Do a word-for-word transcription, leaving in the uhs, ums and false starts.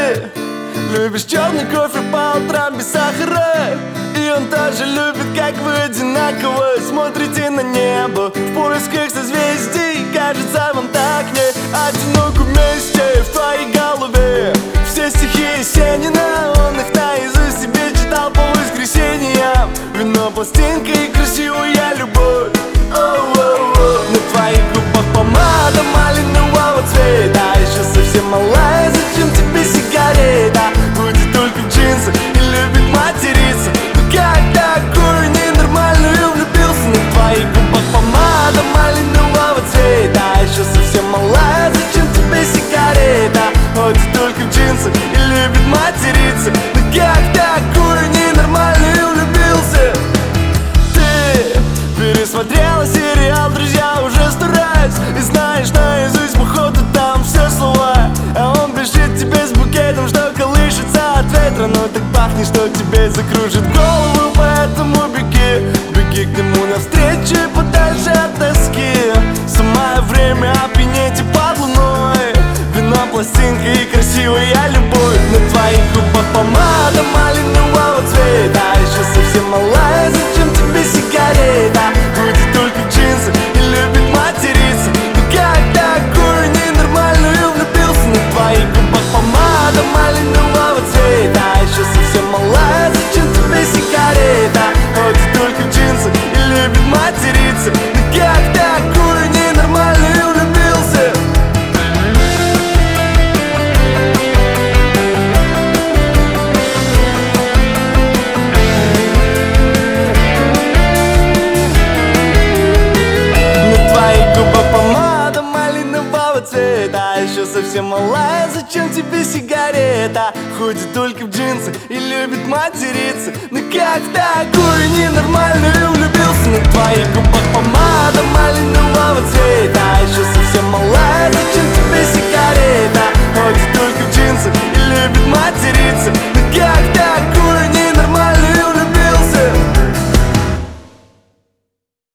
Ты любишь черный кофе по утрам без сахара, и он тоже любит, как вы одинаково смотрите на небо в поисках созвездий. Кажется, вам так не одиноко вместе в твоей голове. Все стихи Есенина, он их наизусть себе читал по воскресеньям. Вино, пластинка и красивая любовь. Оу-оу-оу. На твоих губах помада малинового цвета, еще совсем малая, зачем тебе сигарета? Будет только в джинсы и любит материться. Ну как такой ненормальный влюбился? На твоих губах помада малинового цвета, еще совсем малая, зачем тебе сигарета? Ходит только в джинсы и любит материться. Ну как такой ненормальный влюбился? Ты пересмотрела сериал «Друзья» уже сто раз и знаешь наизусть, походу, там все слова. А он бежит тебе с букетом, что колышется от ветра, но так пахнет, что тебе закружит голову. Поэтому беги, беги к нему навстречу и подальше от тоски. Самое время опьянеть и под луной. Вино, пластинка и красивая любовь. На твоих губах помада малинового цвета, еще совсем малая, зачем тебе сигарета? Будет только в джинсы и любит материться. Ну как такой ненормальный влюбился? На твоих губах помада малинового цвета, еще совсем малая, зачем тебе сигарета? Ходит только в джинсы и любит материться. Ну как такой ненормальный влюбился? Помада малинового цвета, еще совсем малая, зачем тебе сигарета? Ходит только в джинсы и любит материться. Ну как такой ненормальный влюбился? На твоих губах помада малинового цвета,